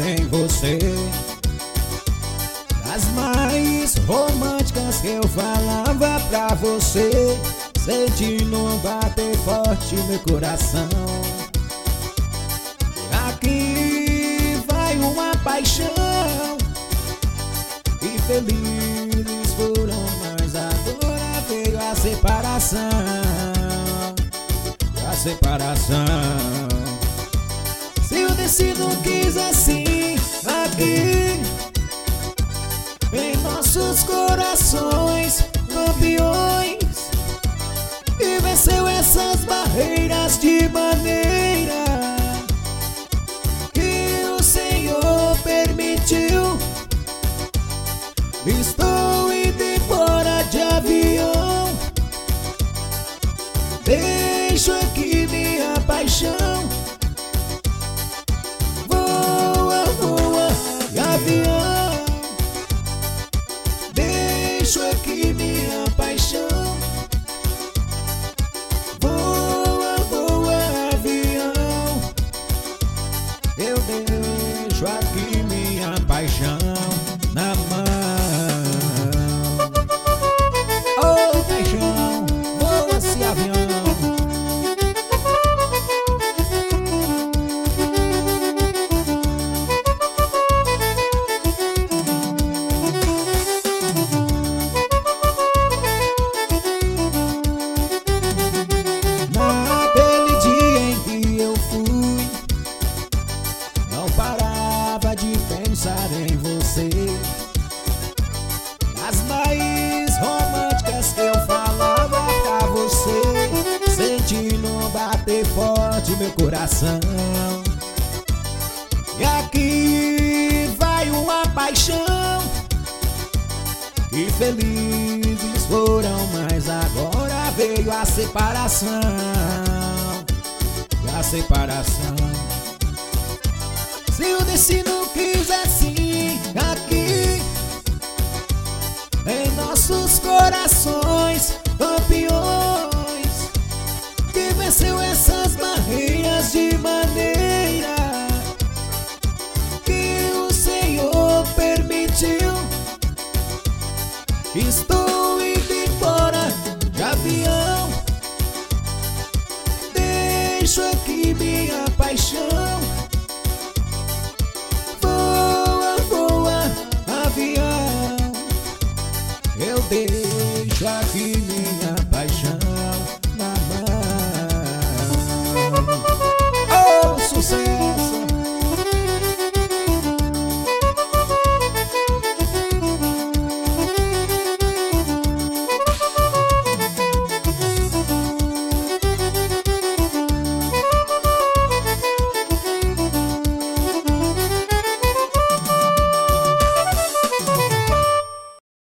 em você. As mais românticas que eu falava pra você, sentindo bater forte meu coração. Aqui vai uma paixão, e felizes foram, mas agora veio a separação. A separação. Se o destino quis assim, aqui em nossos corações campeões, e venceu essas barreiras de maneira que o Senhor permitiu. Estou indo embora de avião, deixo aqui minha paixão. Voa, voa, de avião, deixo aqui minha paixão. Voa, voa, avião, eu deixo aqui minha paixão na mão. Oh, paixão, voa esse avião. Em você, as mais românticas que eu falava pra você, sentindo bater forte meu coração. E aqui vai uma paixão, que felizes foram, mas agora veio a separação. A separação. Se o destino quis assim, aqui em nossos corações campeões, que venceu essas barreiras de maneira que o Senhor permitiu. Estou